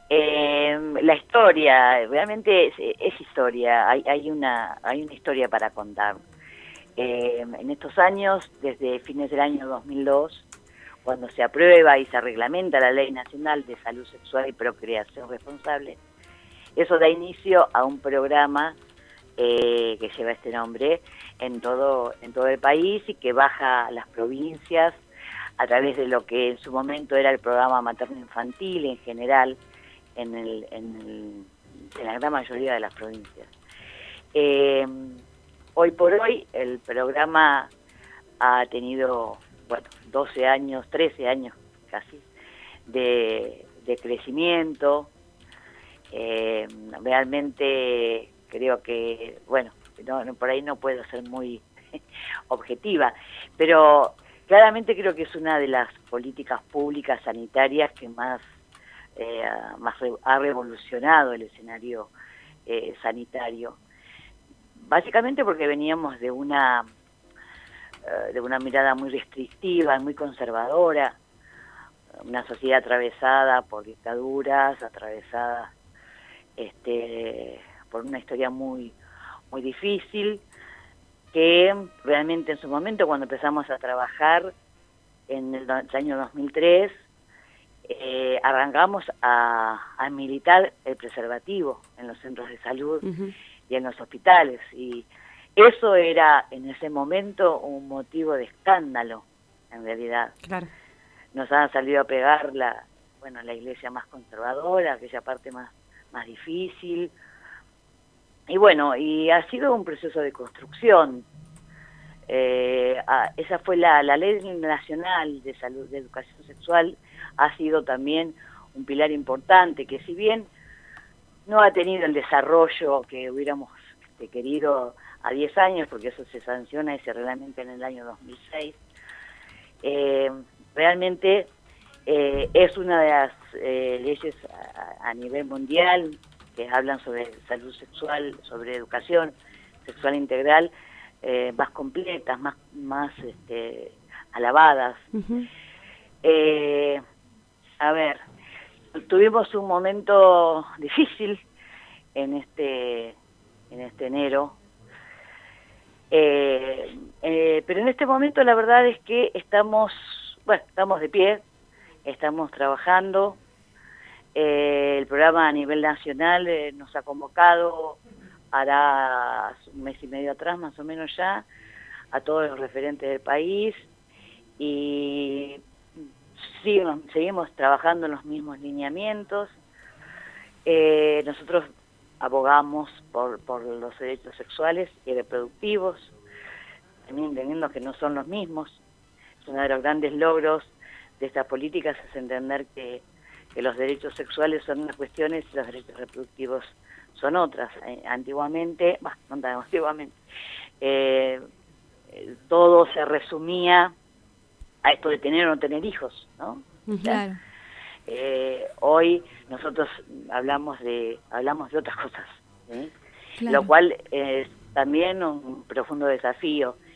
La historia, realmente es historia, hay una historia para contar. En estos años, desde fines del año 2002, cuando se aprueba y se reglamenta la Ley Nacional de Salud Sexual y Procreación Responsable, eso da inicio a un programa que lleva este nombre en todo el país y que baja a las provincias a través de lo que en su momento era el programa materno-infantil en general, en la gran mayoría de las provincias. Hoy por hoy el programa ha tenido, bueno, 12 años, 13 años casi, de crecimiento. Realmente creo que, bueno, por ahí no puedo ser muy objetiva, pero claramente creo que es una de las políticas públicas sanitarias que más ha revolucionado el escenario sanitario. Básicamente porque veníamos de una mirada muy restrictiva, muy conservadora, una sociedad atravesada por dictaduras, atravesada por una historia muy difícil, que realmente en su momento, cuando empezamos a trabajar en el año 2003, arrancamos a militar el preservativo en los centros de salud y en los hospitales, y eso era en ese momento un motivo de escándalo, en realidad. Claro. Nos han salido a pegar la iglesia más conservadora, aquella parte más difícil, y bueno, y ha sido un proceso de construcción. Esa fue la Ley Nacional de Salud, de Educación Sexual, ha sido también un pilar importante, que si bien no ha tenido el desarrollo que hubiéramos querido a 10 años, porque eso se sanciona y se reglamenta en el año 2006, realmente es una de las leyes a nivel mundial que hablan sobre salud sexual, sobre educación sexual integral, más completas, más alabadas. A ver, tuvimos un momento difícil en este enero, pero en este momento la verdad es que estamos de pie, estamos trabajando. El programa a nivel nacional nos ha convocado, hará un mes y medio atrás más o menos ya, a todos los referentes del país, y seguimos trabajando en los mismos lineamientos. Nosotros abogamos por los derechos sexuales y reproductivos, también entendiendo que no son los mismos. Es uno de los grandes logros de estas políticas, es entender que los derechos sexuales son unas cuestiones y los derechos reproductivos son otras. Antiguamente, no tan antiguamente, todo se resumía a esto de tener o no tener hijos, ¿no? Claro. Hoy nosotros hablamos de otras cosas, ¿sí? Claro. Lo cual es también un profundo desafío.